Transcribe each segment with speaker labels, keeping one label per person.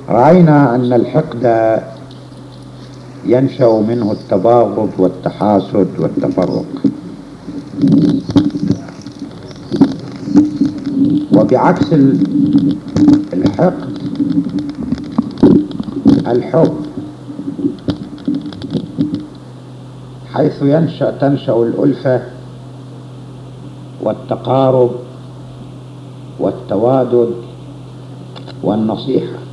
Speaker 1: رأينا أن الحقد ينشأ منه التباغض والتحاسد والتفرق، وبعكس الحقد الحب، حيث تنشأ الألفة والتقارب والتوادد والنصيحة.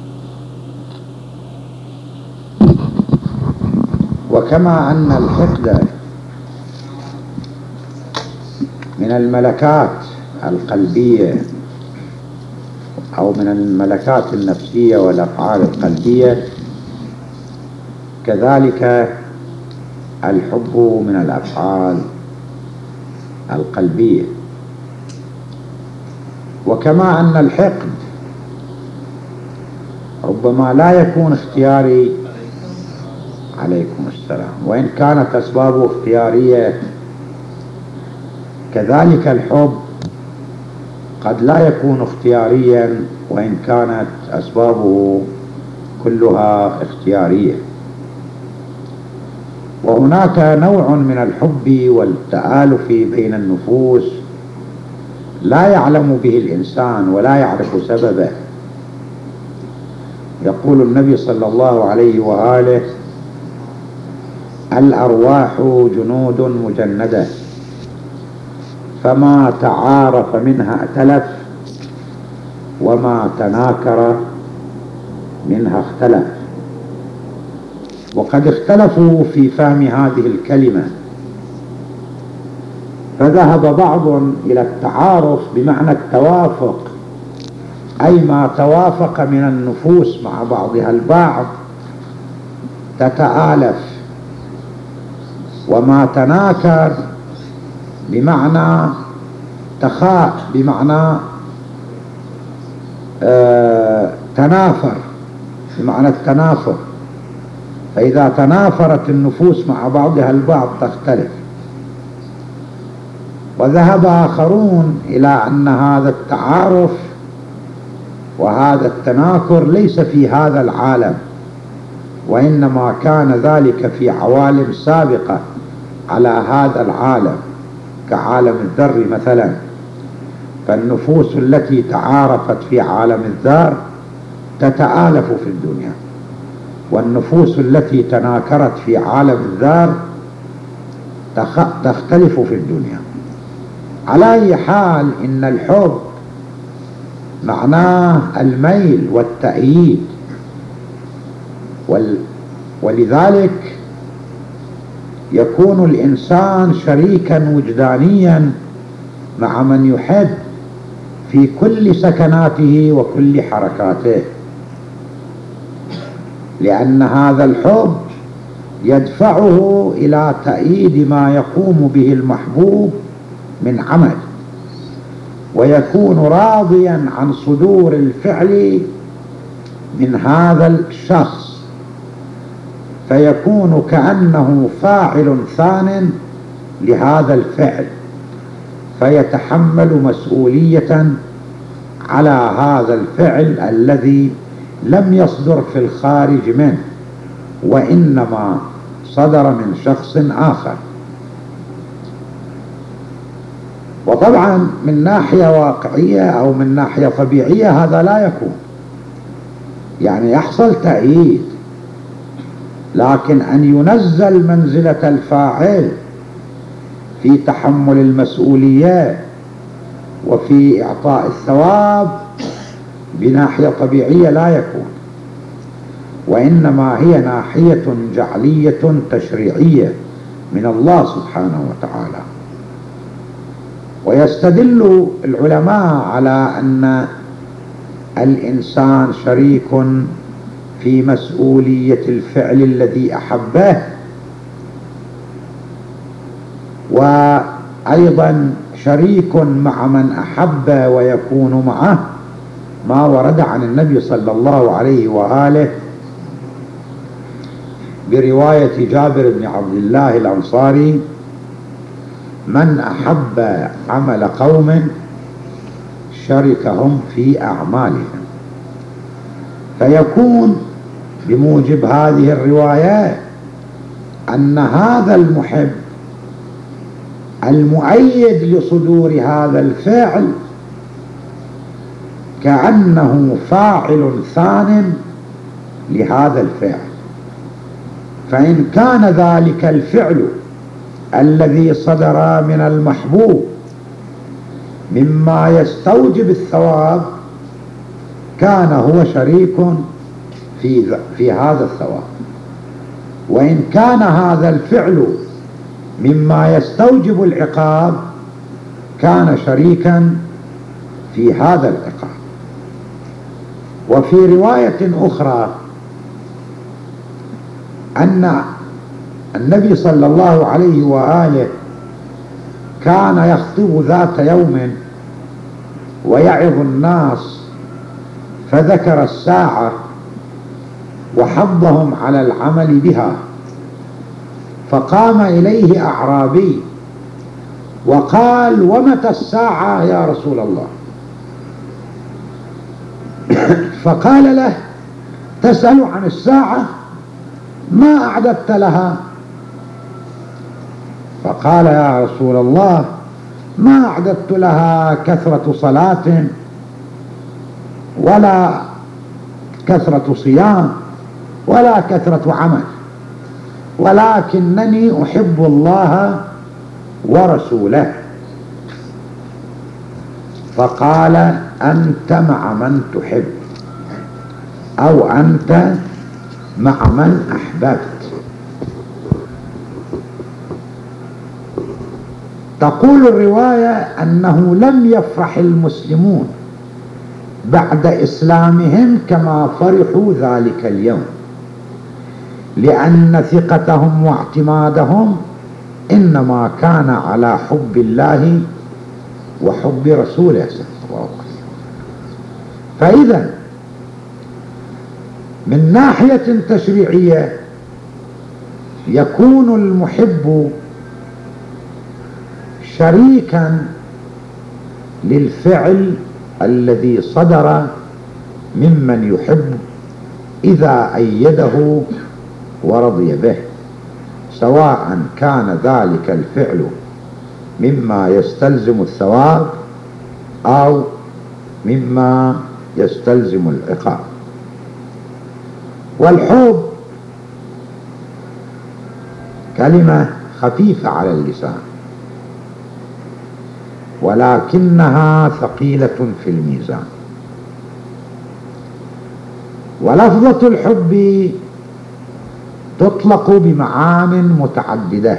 Speaker 1: وكما أن الحقد من الملكات القلبية أو من الملكات النفسية والأفعال القلبية، كذلك الحب من الأفعال القلبية. وكما أن الحقد ربما لا يكون اختياري، عليكم السلام، وإن كانت أسبابه اختيارية، كذلك الحب قد لا يكون اختياريا وإن كانت أسبابه كلها اختيارية. وهناك نوع من الحب والتآلف بين النفوس لا يعلم به الإنسان ولا يعرف سببه. يقول النبي صلى الله عليه وآله: الأرواح جنود مجندة، فما تعارف منها ائتلف، وما تناكر منها اختلف. وقد اختلفوا في فهم هذه الكلمة، فذهب بعض إلى التعارف بمعنى التوافق، أي ما توافق من النفوس مع بعضها البعض تتآلف، وما تناكر بمعنى بمعنى تنافر، بمعنى التنافر، فإذا تنافرت النفوس مع بعضها البعض تختلف. وذهب آخرون إلى أن هذا التعارف وهذا التناكر ليس في هذا العالم، وإنما كان ذلك في عوالم سابقة على هذا العالم، كعالم الذر مثلا. فالنفوس التي تعارفت في عالم الذر تتآلف في الدنيا، والنفوس التي تناكرت في عالم الذر تختلف في الدنيا. على أي حال، إن الحب معناه الميل والتأييد، ولذلك يكون الإنسان شريكا وجدانيا مع من يحب في كل سكناته وكل حركاته، لأن هذا الحب يدفعه إلى تأييد ما يقوم به المحبوب من عمل، ويكون راضيا عن صدور الفعل من هذا الشخص، فيكون كأنه فاعل ثان لهذا الفعل، فيتحمل مسؤولية على هذا الفعل الذي لم يصدر في الخارج منه، وإنما صدر من شخص آخر. وطبعا من ناحية واقعية أو من ناحية طبيعية هذا لا يكون، يعني يحصل تأييد، لكن أن ينزل منزلة الفاعل في تحمل المسؤولية وفي إعطاء الثواب بناحية طبيعية لا يكون، وإنما هي ناحية جعلية تشريعية من الله سبحانه وتعالى. ويستدل العلماء على أن الإنسان شريك في مسؤولية الفعل الذي أحبه، وأيضا شريك مع من أحب ويكون معه، ما ورد عن النبي صلى الله عليه وآله برواية جابر بن عبد الله الأنصاري: من أحب عمل قوم شركهم في أعمالهم. فيكون بموجب هذه الرواية أن هذا المحب المؤيد لصدور هذا الفعل كأنه فاعل ثان لهذا الفعل. فإن كان ذلك الفعل الذي صدر من المحبوب مما يستوجب الثواب كان هو شريك في هذا الثواب، وإن كان هذا الفعل مما يستوجب العقاب كان شريكا في هذا العقاب. وفي رواية أخرى أن النبي صلى الله عليه وآله كان يخطب ذات يوم ويعظ الناس، فذكر الساعة وحضهم على العمل بها، فقام إليه أعرابي وقال: ومتى الساعة يا رسول الله؟ فقال له: تسأل عن الساعة، ما أعددت لها؟ فقال: يا رسول الله، ما أعددت لها كثرة صلاة ولا كثرة صيام ولا كثرة عمل، ولكنني أحب الله ورسوله. فقال: أنت مع من تحب، أو أنت مع من أحببت. تقول الرواية أنه لم يفرح المسلمون بعد إسلامهم كما فرحوا ذلك اليوم، لأن ثقتهم واعتمادهم إنما كان على حب الله وحب رسوله صلى الله عليه وسلم. فإذا من ناحية تشريعية يكون المحب شريكا للفعل الذي صدر ممن يحب إذا أيده ورضي به، سواء كان ذلك الفعل مما يستلزم الثواب أو مما يستلزم العقاب. والحب كلمة خفيفة على اللسان، ولكنها ثقيلة في الميزان. ولفظة الحب تطلق بمعان متعددة،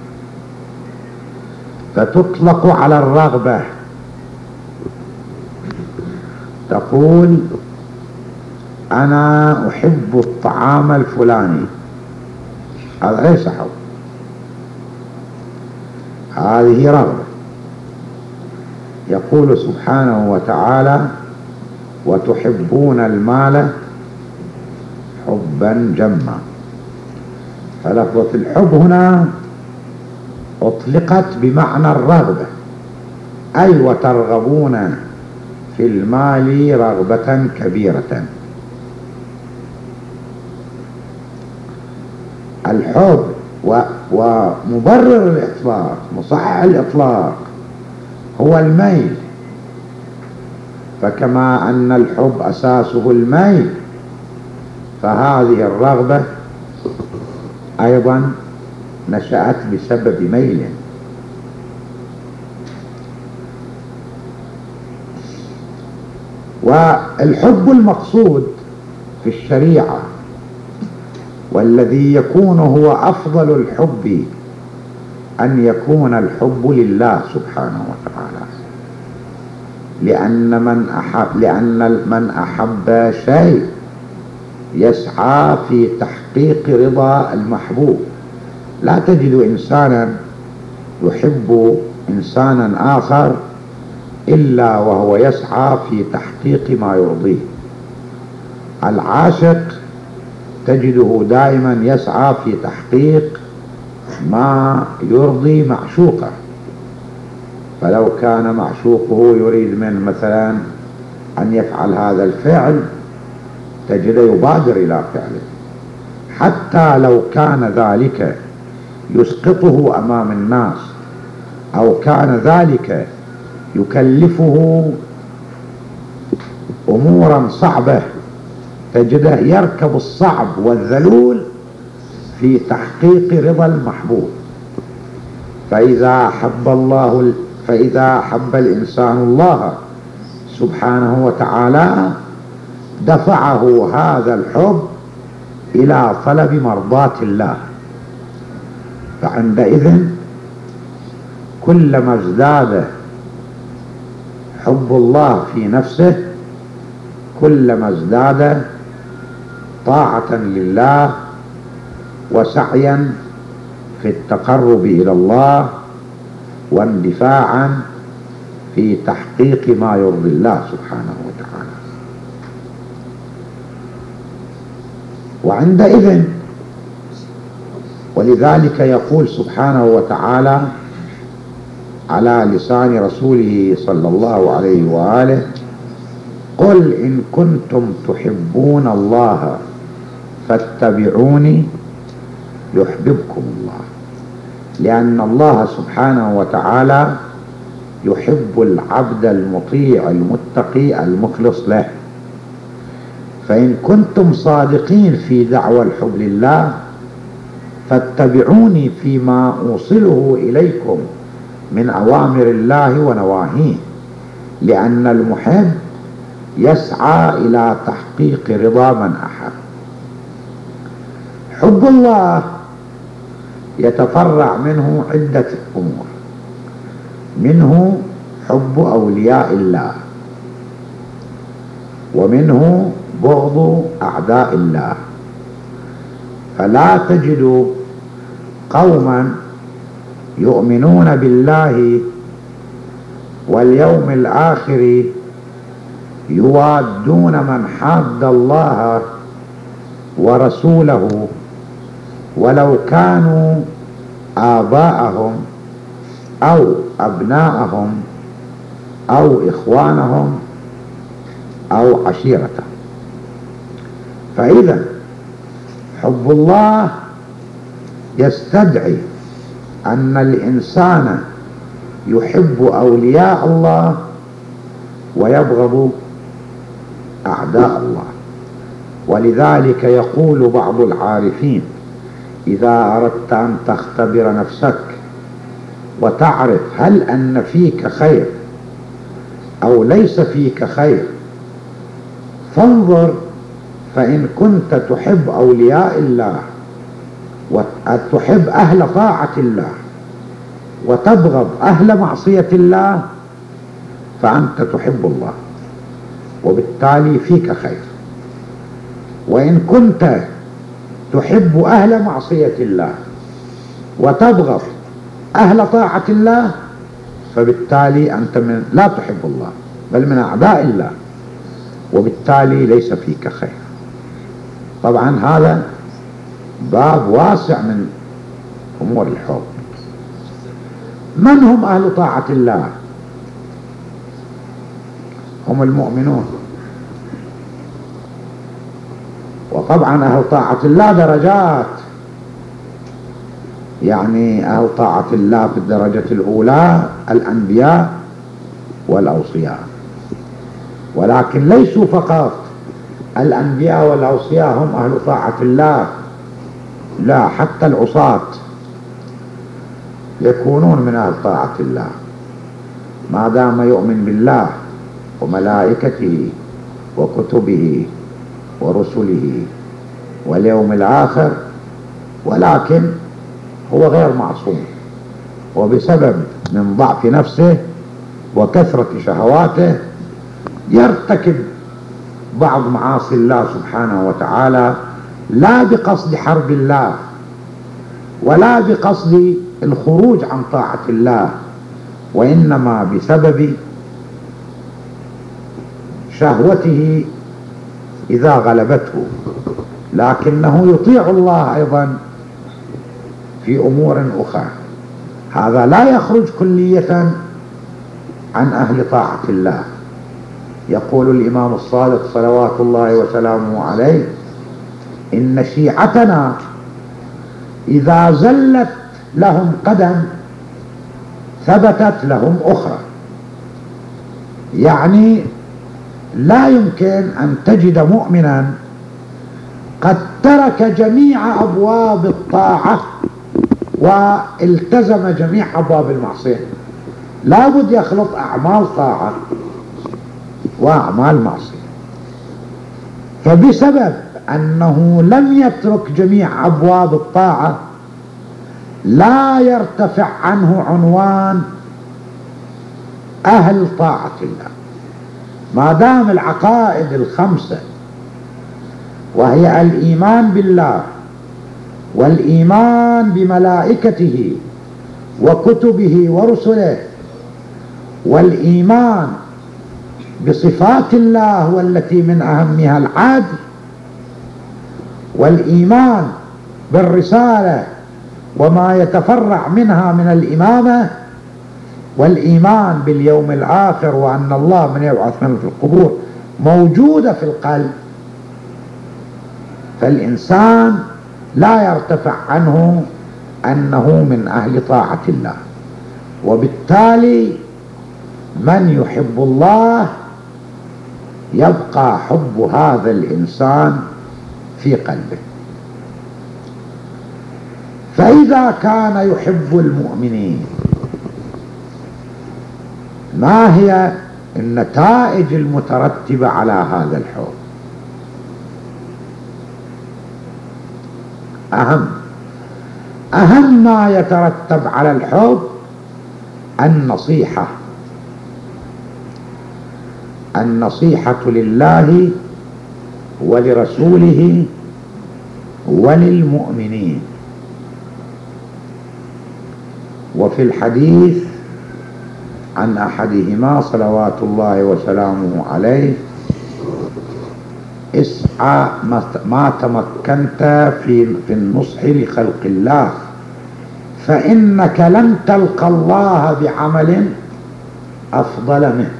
Speaker 1: فتطلق على الرغبة، تقول: أنا أحب الطعام الفلاني، هذا ليس حب، هذه رغبة. يقول سبحانه وتعالى: وتحبون المال حبا جما. فلفظة الحب هنا أطلقت بمعنى الرغبة، أي وترغبون في المال رغبة كبيرة. الحب ومبرر الإطلاق، مصحح الإطلاق، هو الميل. فكما أن الحب أساسه الميل، فهذه الرغبة أيضا نشأت بسبب ميل. والحب المقصود في الشريعة والذي يكون هو أفضل الحب أن يكون الحب لله سبحانه وتعالى، لأن من أحب شيء يسعى في تحقيق رضا المحبوب. لا تجد إنسانا يحب إنسانا آخر إلا وهو يسعى في تحقيق ما يرضيه. العاشق تجده دائما يسعى في تحقيق ما يرضي معشوقه. فلو كان معشوقه يريد من مثلا أن يفعل هذا الفعل، تجده يبادر إلى فعله، حتى لو كان ذلك يسقطه أمام الناس أو كان ذلك يكلفه أمورا صعبة، تجده يركب الصعب والذلول في تحقيق رضا المحبوب. فإذا أحب الإنسان الله سبحانه وتعالى دفعه هذا الحب إلى طلب مرضاة الله، فعندئذ كلما ازداد حب الله في نفسه كلما ازداد طاعة لله وسعيا في التقرب إلى الله واندفاعا في تحقيق ما يرضي الله سبحانه وتعالى. وعندئذ ولذلك يقول سبحانه وتعالى على لسان رسوله صلى الله عليه وآله: قل إن كنتم تحبون الله فاتبعوني يحببكم الله، لأن الله سبحانه وتعالى يحب العبد المطيع المتقي المخلص له. فإن كنتم صادقين في دعوى الحب لله فاتبعوني فيما أوصله إليكم من أوامر الله ونواهيه، لأن المحب يسعى إلى تحقيق رضا من أحب. حب الله يتفرع منه عدة أمور، منه حب أولياء الله، ومنه بغض أعداء الله. فلا تجد قوما يؤمنون بالله واليوم الآخر يوادون من حاد الله ورسوله ولو كانوا آباءهم أو أبناءهم أو إخوانهم أو عشيرتهم. فإذا حب الله يستدعي أن الإنسان يحب أولياء الله ويبغض أعداء الله. ولذلك يقول بعض العارفين: إذا أردت أن تختبر نفسك وتعرف هل أن فيك خير أو ليس فيك خير فانظر، فإن كنت تحب أولياء الله وتحب أهل طاعة الله وتبغض أهل معصية الله فأنت تحب الله وبالتالي فيك خير. وإن كنت تحب أهل معصية الله وتبغض أهل طاعة الله فبالتالي أنت لا تحب الله بل من أعداء الله، وبالتالي ليس فيك خير. طبعا هذا باب واسع من أمور الحب. من هم أهل طاعة الله؟ هم المؤمنون. وطبعا أهل طاعة الله درجات، يعني أهل طاعة الله في الدرجة الأولى الأنبياء والأوصياء، ولكن ليسوا فقط الأنبياء والأوصياء هم أهل طاعة الله، لا، حتى العصاة يكونون من أهل طاعة الله ما دام يؤمن بالله وملائكته وكتبه ورسله واليوم الآخر، ولكن هو غير معصوم، وبسبب من ضعف نفسه وكثرة شهواته يرتكب بعض معاصي الله سبحانه وتعالى، لا بقصد حرب الله ولا بقصد الخروج عن طاعة الله، وإنما بسبب شهوته إذا غلبته، لكنه يطيع الله أيضا في أمور أخرى. هذا لا يخرج كلية عن أهل طاعة الله، يقول الإمام الصادق صلوات الله وسلامه عليه: إن شيعتنا إذا زلت لهم قدم ثبتت لهم أخرى. يعني لا يمكن أن تجد مؤمنا قد ترك جميع أبواب الطاعة والتزم جميع أبواب المعصية، لا بد يخلط أعمال طاعة وأعمال معصية. فبسبب أنه لم يترك جميع أبواب الطاعة لا يرتفع عنه عنوان أهل طاعة الله. ما دام العقائد الخمسة، وهي الإيمان بالله والإيمان بملائكته وكتبه ورسله والإيمان بصفات الله والتي من أهمها العدل، والإيمان بالرسالة وما يتفرع منها من الإمامة، والإيمان باليوم الآخر وأن الله من يبعث من في القبور موجودة في القلب، فالإنسان لا يرتفع عنه أنه من أهل طاعة الله. وبالتالي من يحب الله يبقى حب هذا الإنسان في قلبه. فإذا كان يحب المؤمنين، ما هي النتائج المترتبة على هذا الحب؟ أهم ما يترتب على الحب النصيحة لله ولرسوله وللمؤمنين. وفي الحديث عن أحدهما صلوات الله وسلامه عليه: اسعى ما تمكنت في النصح لخلق الله، فإنك لن تلقى الله بعمل أفضل منه.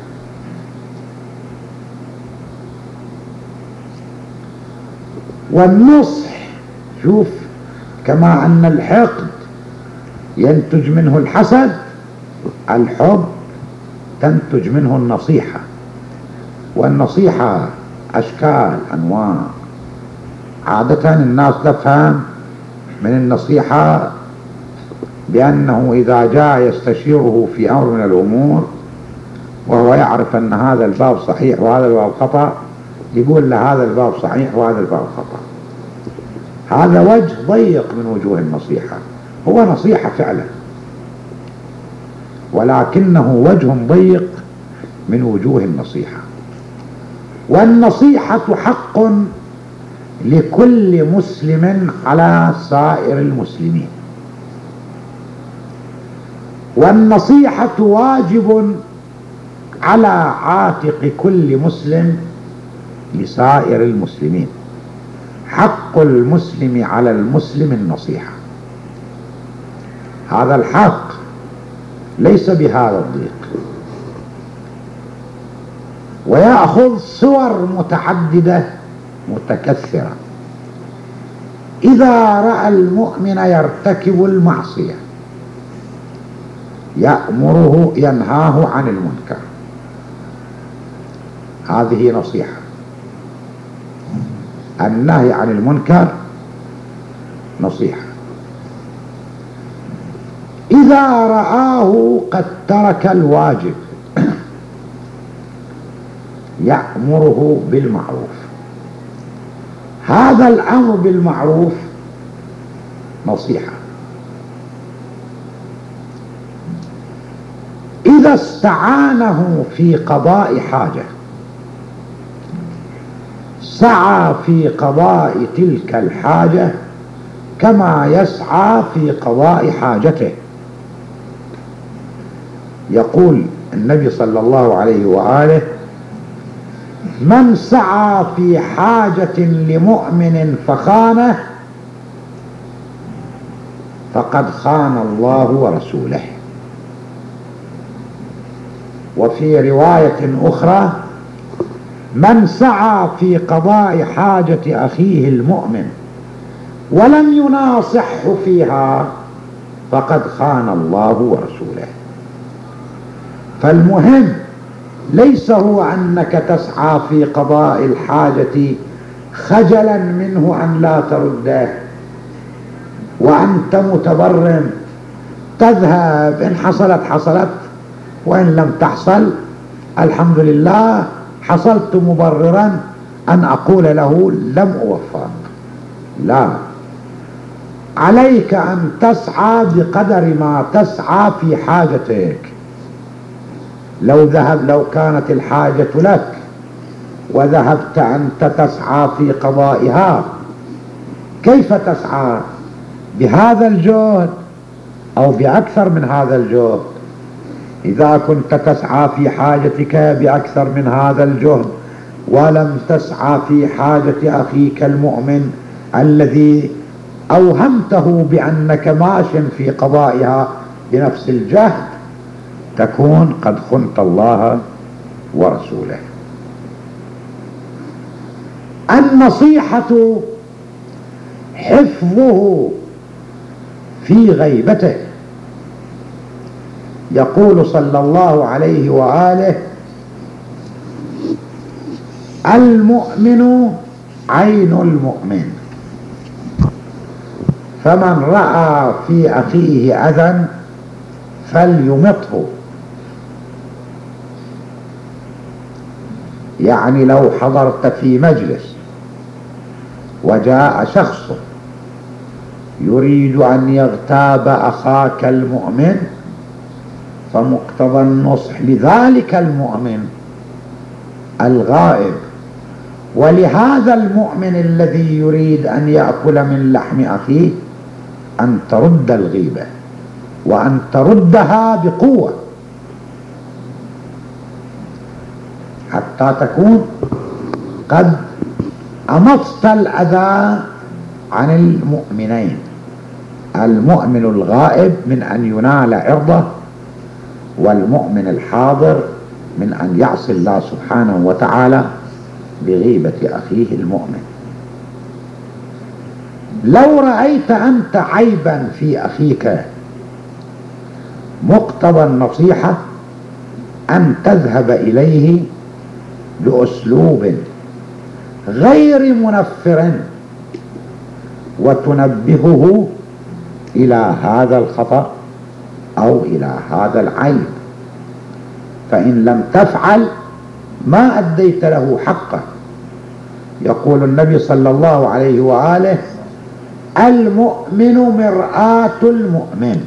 Speaker 1: والنصح، شوف، كما أن الحقد ينتج منه الحسد، الحب تنتج منه النصيحة. والنصيحة أشكال أنواع. عادة الناس تفهم من النصيحة بأنه إذا جاء يستشيره في أمر من الأمور وهو يعرف أن هذا الباب صحيح وهذا الباب خطأ، يقول له هذا الباب صحيح وهذا الباب خطأ. هذا وجه ضيق من وجوه النصيحة، هو نصيحة فعلا، ولكنه وجه ضيق من وجوه النصيحة. والنصيحة حق لكل مسلم على سائر المسلمين، والنصيحة واجب على عاتق كل مسلم لسائر المسلمين. حق المسلم على المسلم النصيحة. هذا الحق ليس بهذا الضيق، ويأخذ صور متعددة متكثرة. إذا رأى المؤمن يرتكب المعصية يأمره ينهاه عن المنكر، هذه نصيحة. النهي عن المنكر نصيحة. إذا رآه قد ترك الواجب يأمره بالمعروف، هذا الأمر بالمعروف نصيحة. إذا استعانه في قضاء حاجة سعى في قضاء تلك الحاجة كما يسعى في قضاء حاجته. يقول النبي صلى الله عليه وآله: من سعى في حاجة لمؤمن فخانه فقد خان الله ورسوله. وفي رواية أخرى: من سعى في قضاء حاجة أخيه المؤمن ولم يناصحه فيها فقد خان الله ورسوله. فالمهم ليس هو أنك تسعى في قضاء الحاجة خجلا منه أن لا ترده وأنت متبرم، تذهب إن حصلت حصلت وإن لم تحصل الحمد لله حصلت مبررا أن أقول له لم أوفق. لا، عليك أن تسعى بقدر ما تسعى في حاجتك. لو كانت الحاجة لك وذهبت أنت تسعى في قضائها، كيف تسعى؟ بهذا الجهد أو بأكثر من هذا الجهد؟ إذا كنت تسعى في حاجتك بأكثر من هذا الجهد ولم تسعى في حاجة أخيك المؤمن الذي أوهمته بأنك ماش في قضائها بنفس الجهد، تكون قد خنت الله ورسوله. النصيحة حفظه في غيبته. يقول صلى الله عليه وآله: المؤمن عين المؤمن، فمن رأى في أخيه أذى فليمطه. يعني لو حضرت في مجلس وجاء شخص يريد أن يغتاب أخاك المؤمن، فمقتضى النصح لذلك المؤمن الغائب ولهذا المؤمن الذي يريد أن يأكل من لحم أخيه أن ترد الغيبة وأن تردها بقوة حتى تكون قد أمطت الأذى عن المؤمنين. المؤمن الغائب من أن ينال عرضه، والمؤمن الحاضر من أن يعصي الله سبحانه وتعالى بغيبة أخيه المؤمن. لو رأيت أنت عيبا في أخيك، مقتضى النصيحة أن تذهب إليه بأسلوب غير منفر وتنبهه إلى هذا الخطأ أو إلى هذا العيب. فإن لم تفعل ما أديت له حقه. يقول النبي صلى الله عليه وآله: المؤمن مرآة المؤمن.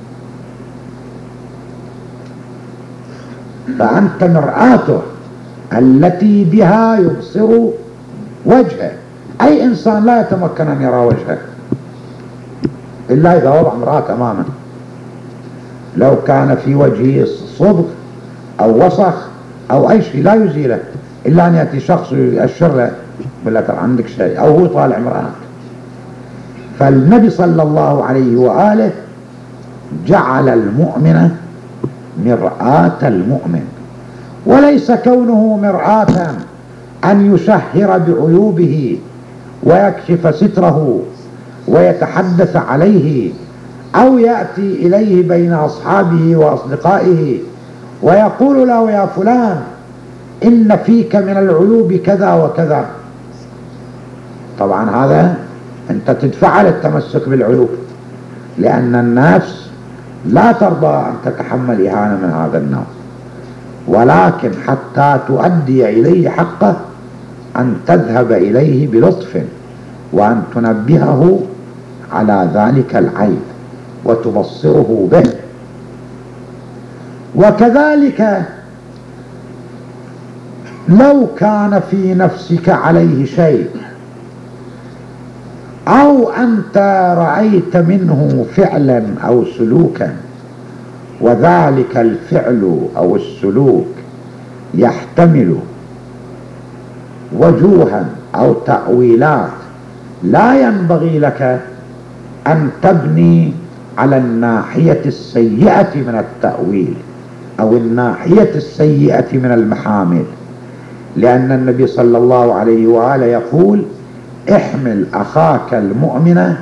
Speaker 1: فأنت مرآته التي بها يبصر وجهه. أي إنسان لا يتمكن أن يرى وجهه إلا إذا وضع مرآة أمامه. لو كان في وجهه صبغ أو وسخ أو أي شيء لا يزيله إلا أن يأتي شخص يأشر له ولا ترى عندك شيء، أو هو طالع مرآة. فالنبي صلى الله عليه وآله جعل المؤمن مرآة المؤمن، وليس كونه مرآة أن يشهر بعيوبه ويكشف ستره ويتحدث عليه، أو يأتي إليه بين أصحابه وأصدقائه ويقول له: يا فلان إن فيك من العيوب كذا وكذا. طبعا هذا أنت تدفع للتمسك بالعيوب، لأن النفس لا ترضى أن تتحمل إهانة من هذا النوع. ولكن حتى تؤدي إليه حقه أن تذهب إليه بلطف وأن تنبهه على ذلك العيب وتبصره به. وكذلك لو كان في نفسك عليه شيء أو أنت رأيت منه فعلا أو سلوكا، وذلك الفعل أو السلوك يحتمل وجوها أو تأويلات، لا ينبغي لك أن تبني على الناحية السيئة من التأويل أو الناحية السيئة من المحامل، لأن النبي صلى الله عليه وآله يقول: احمل أخاك المؤمن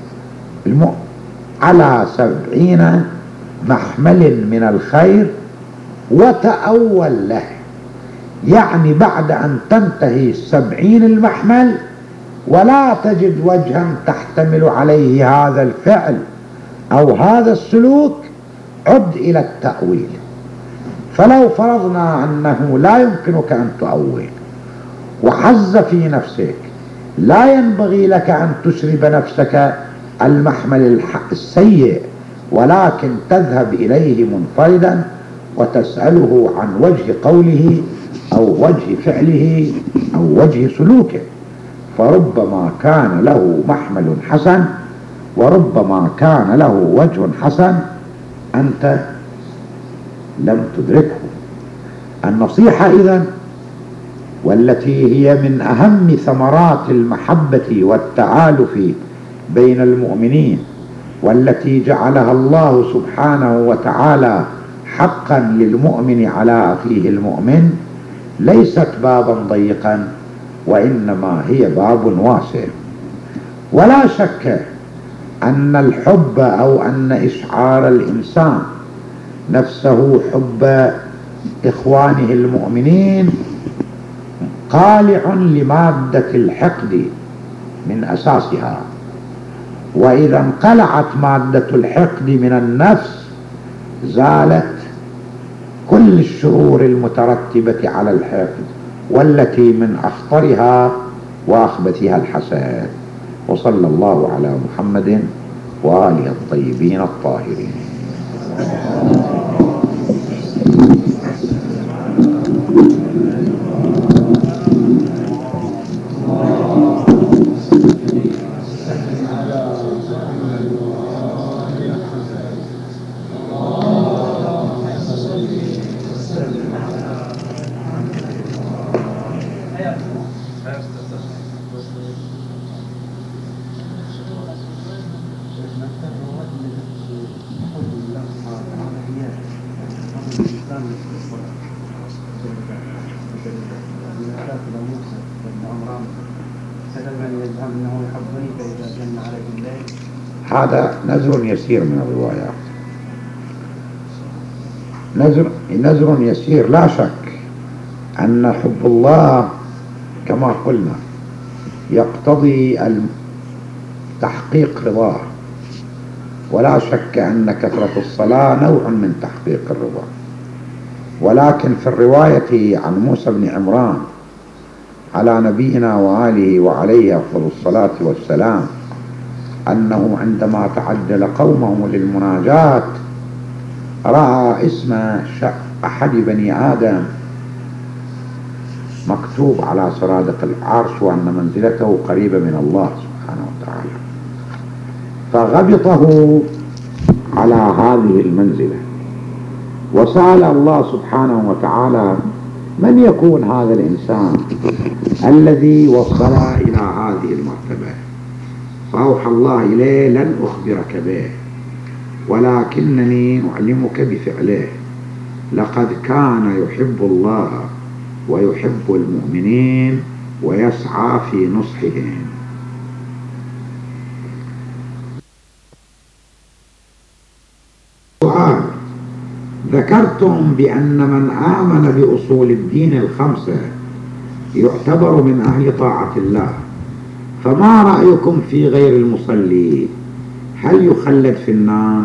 Speaker 1: على 70 محمل من الخير وتأول له. يعني بعد أن تنتهي 70 المحمل ولا تجد وجها تحتمل عليه هذا الفعل أو هذا السلوك، عد إلى التأويل. فلو فرضنا أنه لا يمكنك أن تؤول وحز في نفسك، لا ينبغي لك أن تسرب نفسك المحمل السيء، ولكن تذهب إليه منفردا وتسأله عن وجه قوله أو وجه فعله أو وجه سلوكه، فربما كان له محمل حسن وربما كان له وجه حسن أنت لم تدركه. النصيحة إذن، والتي هي من أهم ثمرات المحبة والتآلف بين المؤمنين، والتي جعلها الله سبحانه وتعالى حقا للمؤمن على أخيه المؤمن، ليست بابا ضيقا، وإنما هي باب واسع. ولا شك أن الحب أو أن إشعار الإنسان نفسه حب إخوانه المؤمنين قالع لمادة الحقد من أساسها، وإذا انقلعت مادة الحقد من النفس زالت كل الشرور المترتبة على الحقد، والتي من أخطرها وأخبثها الحسد. وصلى الله على محمد وآله الطيبين الطاهرين. هذا نذر يسير من الروايات، نذر يسير. لا شك أن حب الله كما قلنا يقتضي تحقيق رضاه، ولا شك أن كثرة الصلاة نوع من تحقيق الرضا. ولكن في الرواية عن موسى بن عمران على نبينا وآله وعليه أفضل الصلاة والسلام أنه عندما تعجل قومه للمناجاة رأى اسم أحد بني آدم مكتوب على سرادق العرش، وأن منزلته قريبة من الله سبحانه وتعالى، فغبطه على هذه المنزلة وسأل الله سبحانه وتعالى من يكون هذا الإنسان الذي وصل إلى هذه المرتبة، فأوحى الله إليه: لن أخبرك به ولكنني أعلمك بفعله، لقد كان يحب الله ويحب المؤمنين ويسعى في نصحهم. سؤال: ذكرتم بأن من آمن بأصول الدين الخمسة يعتبر من أهل طاعة الله، فما رأيكم في غير المصلي؟ هل يخلد في النار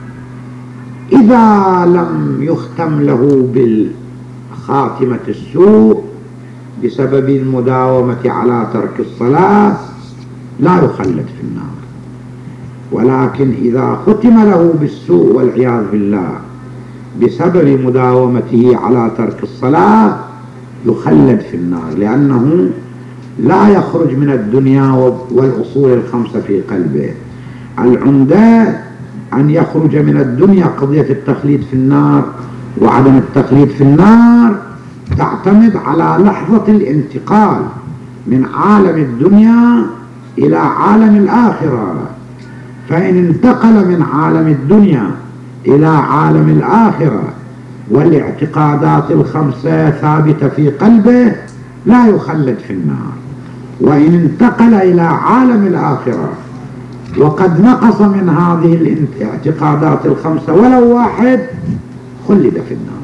Speaker 1: إذا لم يختم له بالخاتمة السوء بسبب المداومة على ترك الصلاة؟ لا يخلد في النار، ولكن إذا ختم له بالسوء والعياذ بالله بسبب مداومته على ترك الصلاة يخلد في النار، لأنه لا يخرج من الدنيا والأصول الخمسة في قلبه. العمدة أن يخرج من الدنيا. قضية التخليد في النار وعدم التخليد في النار تعتمد على لحظة الانتقال من عالم الدنيا إلى عالم الآخرة، فإن انتقل من عالم الدنيا إلى عالم الآخرة والاعتقادات الخمسة ثابتة في قلبه لا يخلد في النار. وإن انتقل إلى عالم الآخرة وقد نقص من هذه الاعتقادات الخمسة ولو واحد خلد في النار.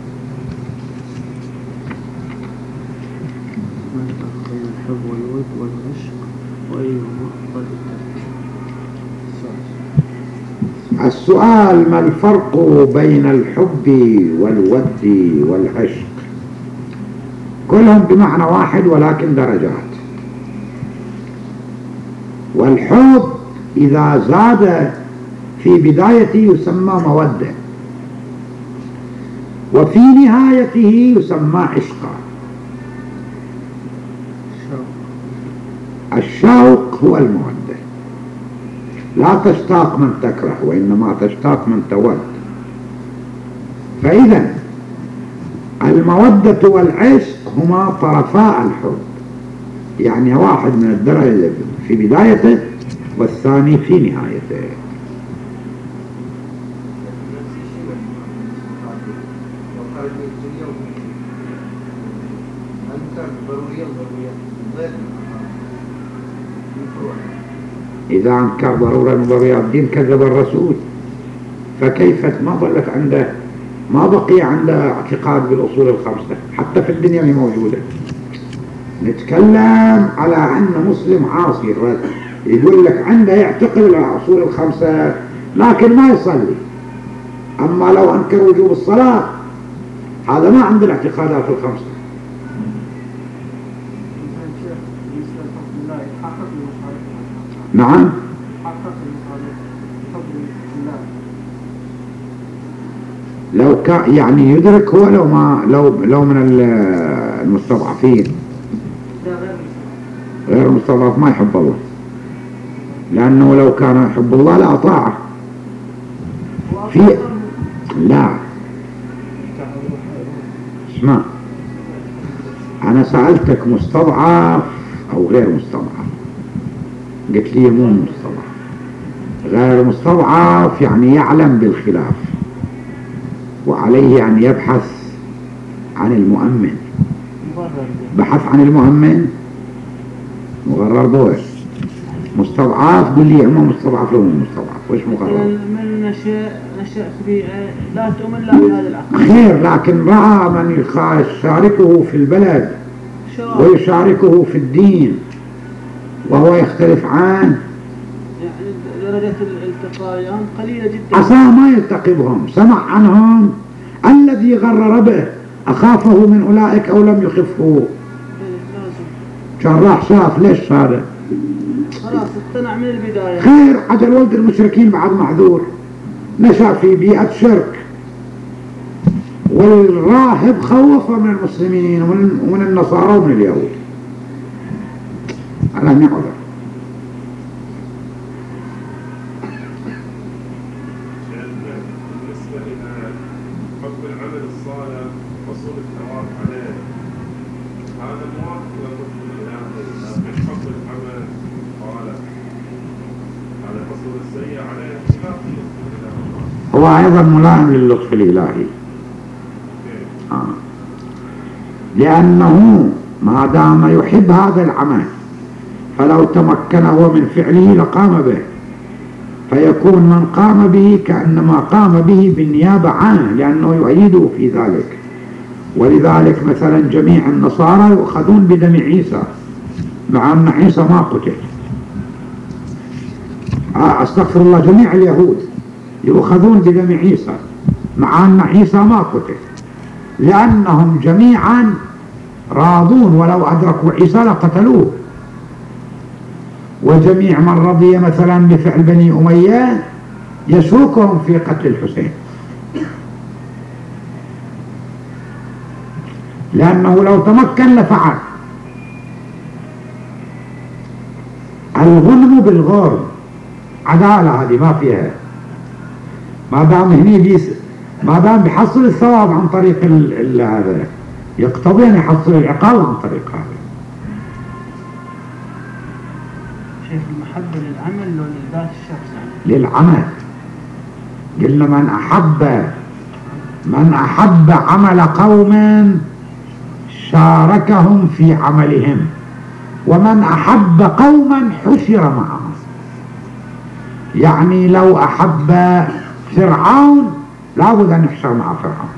Speaker 2: الحب والود والعشق وأيهما أفضل الترتيب؟
Speaker 1: السؤال: ما الفرق بين الحب والود والعشق؟ كلهم بمعنى واحد ولكن درجات. والحب إذا زاد في بدايته يسمى مودة، وفي نهايته يسمى عشقا. الشوق هو المودة، لا تشتاق من تكره وإنما تشتاق من تود. فإذا المودة والعشق هما طرفاء الحب، يعني واحد من الدرجة في بدايته والثاني في نهايته. إذا أنكر ضرورة من ضروريات الدين كذب الرسول، فكيف ما ضلت عنده، ما بقي عنده اعتقاد بالأصول الخمسة حتى في الدنيا اللي موجودة. نتكلم على أن مسلم عاصي يقول لك عنده يعتقد الأصول الخمسة لكن ما يصلي. أما لو أنكر وجوب الصلاة هذا ما عنده الاعتقادات الخمسة. نعم، لو كان يعني يدرك هو، لو ما لو من المستضعفين. غير المستضعف ما يحب الله، لأنه لو كان يحب الله لأطاعه. في لا اسمع، أنا سألتك مستضعف أو غير مستضعف، قلت لي مو مستضعف. غير مستضعف يعني يعلم بالخلاف وعليه أن يبحث عن المؤمن. بحث عن المؤمن مغرر بوش. مستضعف قل لي إما مستضعف لو مو مستضعف، وش مغرر؟
Speaker 2: من نشأ في بيئة لا تؤمن لا بهذا العقل
Speaker 1: خير، لكن رأى من يشاركه في البلد ويشاركه في الدين وهو يختلف عنه،
Speaker 2: يعني درجة الالتقاء قليلة جدا.
Speaker 1: عسى ما يلتقي بهم، سمع عنهم الذي غرر به أخافه من أولئك أو لم يخفه. كان راح شاف ليش هذا،
Speaker 2: خلاص اقتنع من البداية.
Speaker 1: خير، عجل ولد المشركين بعد معذور، نشأ في بيئة شرك، والراهب خوف من المسلمين ومن النصارى ومن اليهود، على نعذر.
Speaker 3: بالنسبة إلى حب العمل الصالح وحصول الثواب عليه، هذا موافق للحب الإلهي، لكن حب العمل الصالح على حصول السيء عليه خلاف اللطف الإلهي.
Speaker 1: هو أيضا ملائم للطف الإلهي، لأنه ما دام يحب هذا العمل فلو تمكن هو من فعله لقام به، فيكون من قام به كأنما قام به بالنيابة عنه لأنه يؤيده في ذلك. ولذلك مثلا جميع النصارى يؤخذون بدم عيسى مع أن عيسى ما قتل. أستغفر الله، جميع اليهود يؤخذون بدم عيسى مع أن عيسى ما قتل، لأنهم جميعا راضون ولو أدركوا عيسى لقتلوه. وجميع من رضي مثلا بفعل بني أمية يشوكهم في قتل الحسين، لأنه لو تمكن لفعل. الغنم بالغرم عدالة، هذه ما فيها، ما دام هني ما دام بيحصل الثواب عن طريق هذا يقتضي أن يحصل العقاب عن طريق هذا.
Speaker 2: شيخ، المحبة للعمل ولذات الشخص يعني.
Speaker 1: للعمل، قلنا من أحب عمل قوم شاركهم في عملهم، ومن أحب قوما حشر معهم. يعني لو أحب فرعون لابد أن يحشر مع فرعون،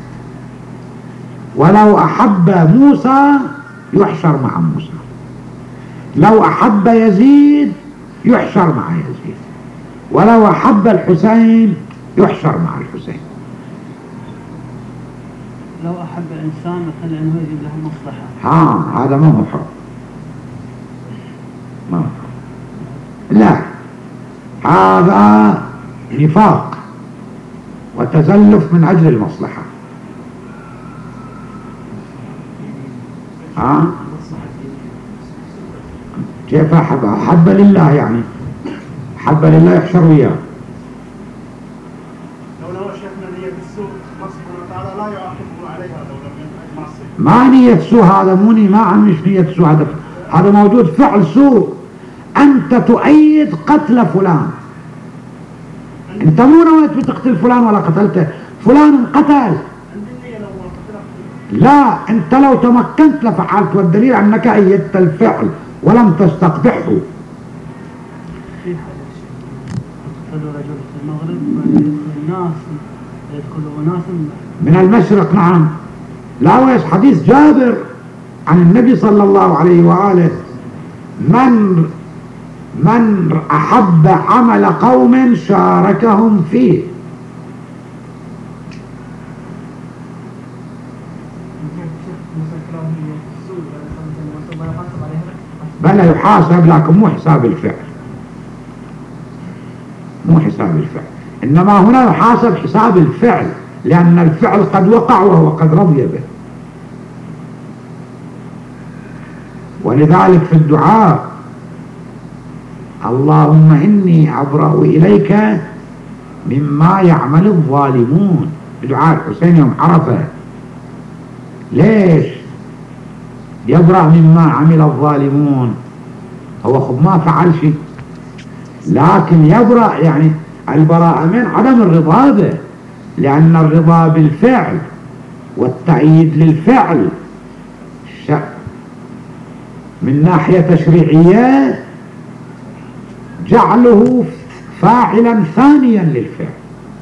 Speaker 1: ولو أحب موسى يحشر مع موسى، لو أحب يزيد يحشر مع يزيد، ولو أحب الحسين يحشر مع الحسين.
Speaker 2: لو أحب إنسان مثلا أنه يجب له مصلحة،
Speaker 1: هذا ما هو حب، ما هو حب. لا، هذا نفاق وتزلف من أجل المصلحة. كيف أحب لله؟ يعني أحب لله يحشر وياه.
Speaker 4: لو شيخنا نية السوء الله سبحانه وتعالى لا يعاقبه عليها لو لم يعصي.
Speaker 1: ما نية سوء، هذا ما عم مش نية سوء، هذا موجود فعل سوء. أنت تؤيد قتل فلان، أنت مو نويت بتقتل فلان ولا قتلته، فلان قتل. لا، أنت لو تمكنت لفعلت، والدليل أنك أيدت الفعل ولم تستقبحه.
Speaker 2: في يدخل رجل في المغرب يدخل أناس
Speaker 1: من المشرق. نعم، لا ويس حديث جابر عن النبي صلى الله عليه وآله: من أحب عمل قوم شاركهم فيه. بل يحاسب، لكن مو حساب الفعل، مو حساب الفعل، إنما هنا يحاسب حساب الفعل، لأن الفعل قد وقع وهو قد رضي به. ولذلك في الدعاء: اللهم إني أبرأ إليك مما يعمل الظالمون، بدعاء الحسين يوم عرفة. ليش يبرأ مما عمل الظالمون؟ هو خب ما فعل شيء، لكن يبرأ يعني البراءة من عدم الرضا به، لأن الرضا بالفعل والتأييد للفعل من ناحية تشريعية جعله فاعلا ثانيا للفعل.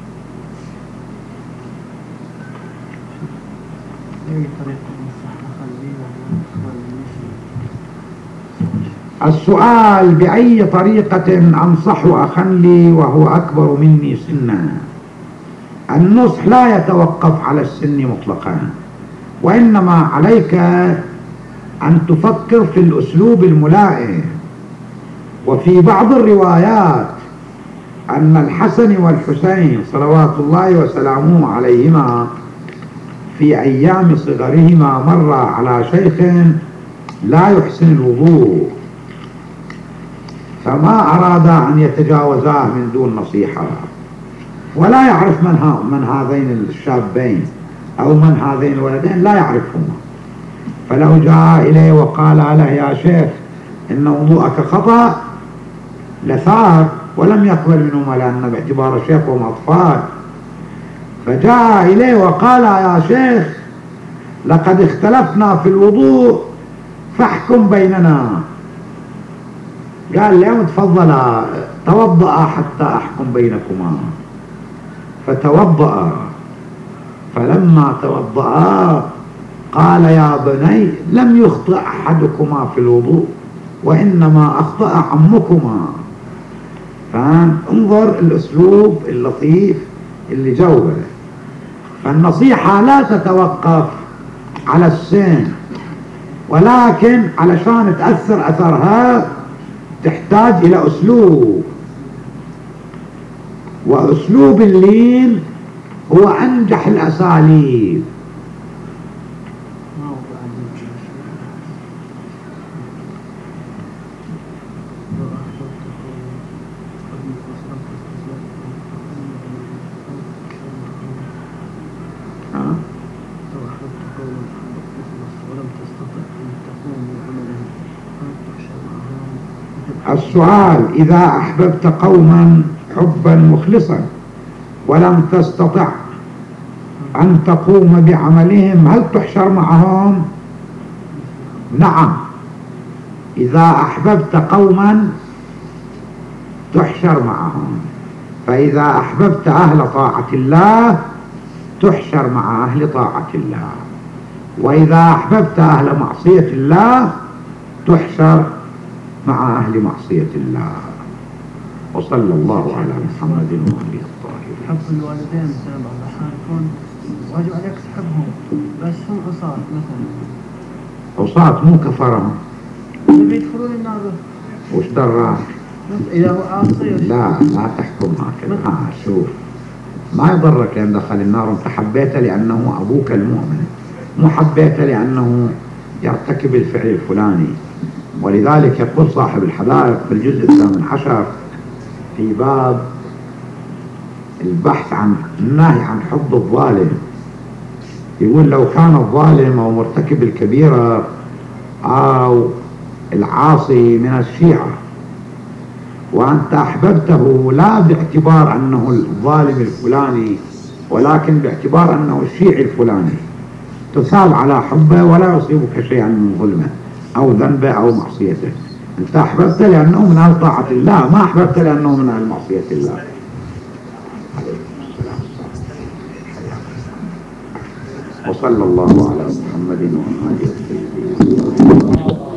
Speaker 1: السؤال: بأي طريقة أنصح أخا لي وهو أكبر مني سنا؟ النصح لا يتوقف على السن مطلقا، وإنما عليك أن تفكر في الأسلوب الملائم. وفي بعض الروايات أن الحسن والحسين صلوات الله وسلامه عليهما في أيام صغرهما مر على شيخ لا يحسن الوضوء، فما أراد أن يتجاوزاه من دون نصيحة، ولا يعرف من هذين الشابين أو من هذين الولدين، لا يعرفهما. فلو جاء إليه وقال له: يا شيخ إن وضوءك خطأ، لثار ولم يقبل منهما، لأن باعتبار الشيخ وهم أطفال. فجاء إليه وقال: يا شيخ لقد اختلفنا في الوضوء فاحكم بيننا. قال: اليوم تفضلا توضأ حتى أحكم بينكما. فتوضأ، فلما توضأ قال: يا بني لم يخطئ أحدكما في الوضوء، وإنما أخطأ عمكما. فانظر الأسلوب اللطيف اللي جوه. فالنصيحة لا تتوقف على السن، ولكن علشان تأثر أثرها تحتاج إلى أسلوب، وأسلوب اللين هو أنجح الأساليب. السؤال: إذا أحببت قوما حبا مخلصا ولم تستطع أن تقوم بعملهم، هل تحشر معهم؟ نعم، إذا أحببت قوما تحشر معهم، فإذا أحببت أهل طاعة الله تحشر مع أهل طاعة الله، وإذا أحببت أهل معصية الله تحشر مع أهل معصية الله. وصلى الله على محمد وآله الطاهرين.
Speaker 2: حب الوالدين مثلا بعض الأحيان يكون واجب عليك تحبهم بس هم عصاة مثلا.
Speaker 1: عصاة مو كفرهم.
Speaker 2: بيدخلون النار.
Speaker 1: وش دراك؟
Speaker 2: إذا هو عاصي.
Speaker 1: لا تحكم هكذا. شوف، ما يضرك لأن دخل النار. انت حبيته لأنه أبوك المؤمن، مو حبيته لأنه يرتكب الفعل الفلاني. ولذلك يقول صاحب الحدائق في الجزء 18 في باب البحث عن النهي عن حب الظالم، يقول لو كان الظالم أو مرتكب الكبيرة أو العاصي من الشيعة وأنت أحببته لا باعتبار أنه الظالم الفلاني ولكن باعتبار أنه الشيعي الفلاني، تثاب على حبه ولا يصيبك شيئا من ظلمه أو ذنبه أو معصيته. أنت أحببته لأنه من أهل طاعة الله، ما أحببته لأنه من أهل معصية الله. وصلى الله على محمد وآله وصحبه.